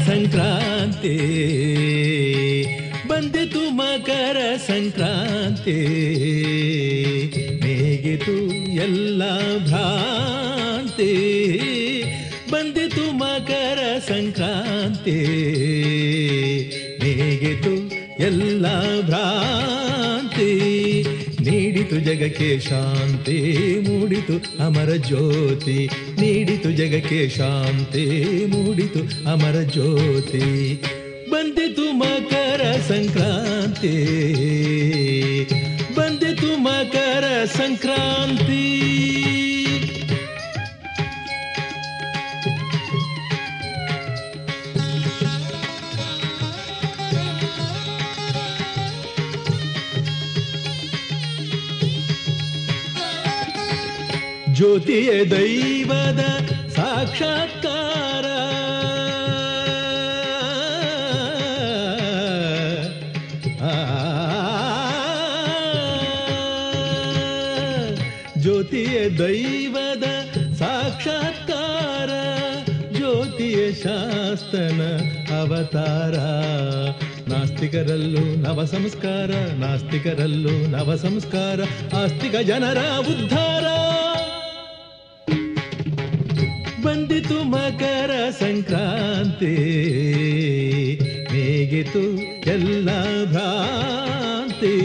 ಸಂಕ್ರಾಂತಿ ಬಂದಿತು ಮಕರ ಸಂಕ್ರಾಂತಿ ನೀಗಿತು ಎಲ್ಲ ಭ್ರಾಂತಿ ಬಂದಿತು ಮಕರ ಸಂಕ್ರಾಂತಿ ನೀಗಿತು ಎಲ್ಲ ಭ್ರಾಂತಿ ನೀಡಿತು ಜಗಕ್ಕೆ ಶಾಂತಿ ಮೂಡಿತು ಅಮರ ಜ್ಯೋತಿ ನೀಡಿತು ಜಗಕ್ಕೆ ಶಾಂತಿ ಮೂಡಿತು ಅಮರ ಜ್ಯೋತಿ ಬಂದಿತು ಮಕರ ಸಂಕ್ರಾಂತಿ ಬಂದಿತು ಮಕರ ಸಂಕ್ರಾಂತಿ ಜ್ಯೋತಿಯ ದೈವದ ಸಾಕ್ಷಾತ್ಕಾರ ಜ್ಯೋತಿಯ ದೈವದ ಸಾಕ್ಷಾತ್ಕಾರ ಜ್ಯೋತಿಯ ಶಾಸ್ತನ ಅವತಾರ ನಾಸ್ತಿಕರಲ್ಲೂ ನವ ಸಂಸ್ಕಾರ ನಾಸ್ತಿಕರಲ್ಲೂ ನವ ಸಂಸ್ಕಾರ ಆಸ್ತಿಕ ಜನರ ಉದ್ಧಾರ ಬಂದಿತು ಮಕರ ಸಂಕ್ರಾಂತಿ ನೀಗಿತು ಎಲ್ಲ ಭ್ರಾಂತಿ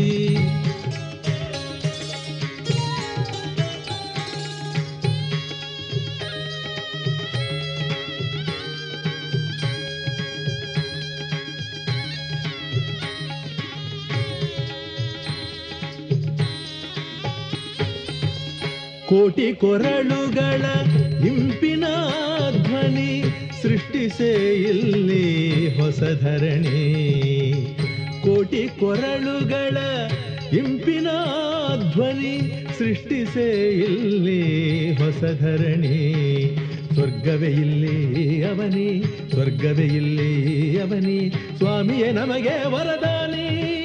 ಕೋಟಿ ಕೊರಳುಗಳ ಇಂಪಿನ ಧ್ವನಿ ಸೃಷ್ಟಿಸೇ ಇಲ್ಲಿ ಹೊಸ ಧರಣಿ ಕೋಟಿ ಕೊರಳುಗಳ ಇಂಪಿನ ಧ್ವನಿ ಸೃಷ್ಟಿಸೇ ಇಲ್ಲಿ ಹೊಸ ಧರಣಿ ಸ್ವರ್ಗವೇ ಇಲ್ಲಿ ಅವನಿ ಸ್ವರ್ಗವೇ ಇಲ್ಲಿ ಅವನಿ ಸ್ವಾಮಿಯೇ ನಮಗೆ ವರದಾನಿ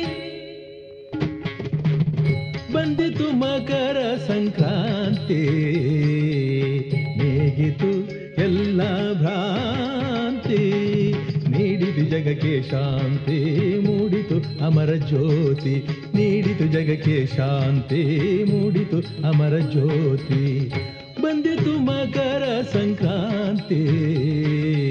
ಬಂದಿತು ಮಕರ ಸಂಕ್ರಾಂತಿ ನೀಗಿತು ಎಲ್ಲ ಭ್ರಾಂತಿ ನೀಡಿತು ಜಗಕ್ಕೆ ಶಾಂತಿ ಮೂಡಿತು ಅಮರ ಜ್ಯೋತಿ ನೀಡಿತು ಜಗಕ್ಕೆ ಶಾಂತಿ ಮೂಡಿತು ಅಮರ ಜ್ಯೋತಿ ಬಂದಿತು ಮಕರ ಸಂಕ್ರಾಂತಿ